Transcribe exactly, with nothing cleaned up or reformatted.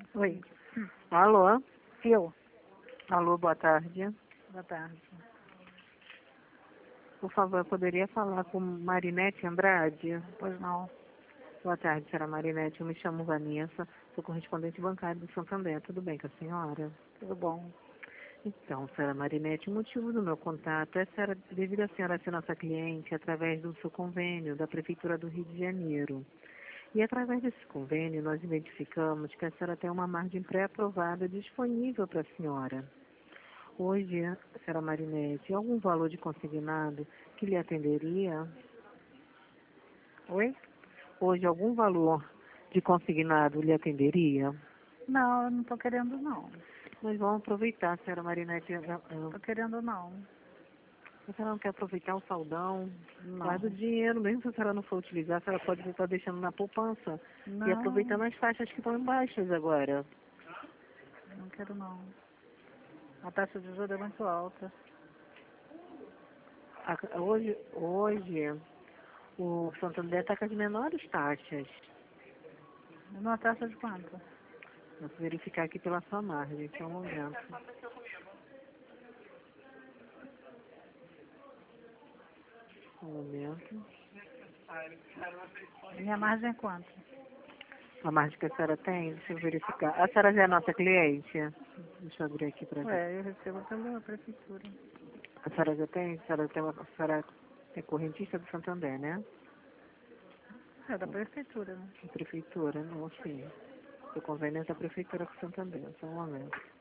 Oi. Alô? Eu. Alô, boa tarde. Boa tarde. Por favor, eu poderia falar com Marinete Andrade? Pois não. Boa tarde, senhora Marinete. Eu me chamo Vanessa, sou correspondente bancário do Santander. Tudo bem com a senhora? Tudo bom. Então, senhora Marinete, o motivo do meu contato é senhora, devido a senhora ser nossa cliente através do seu convênio da Prefeitura do Rio de Janeiro. E através desse convênio, nós identificamos que a senhora tem uma margem pré-aprovada disponível para a senhora. Hoje, senhora Marinete, algum valor de consignado que lhe atenderia? Oi? Hoje, algum valor de consignado lhe atenderia? Não, eu não tô querendo não. Nós vamos aproveitar, senhora Marinete. eu- eu- Tô querendo não. A senhora não quer aproveitar o saldão? Não. Guarda o dinheiro, mesmo se a senhora não for utilizar, a senhora pode estar deixando na poupança. E Não, aproveitando as taxas que estão baixas agora. não quero não. A taxa de juros é muito alta. A- Hoje, hoje o Santander está com as menores taxas. Uma taxa de quanto? Vou verificar aqui pela sua margem, só um momento. Um momento. Minha margem é quanto? A margem que a senhora tem, deixa eu verificar. A senhora já é nossa cliente? Deixa eu abrir aqui para ver. Ué, eu recebo pela prefeitura. A senhora já tem? A senhora, tem uma, a senhora é correntista do Santander, né? É da prefeitura, né? Prefeitura, não, sim. O convênio é da Prefeitura com o Santander, só um momento.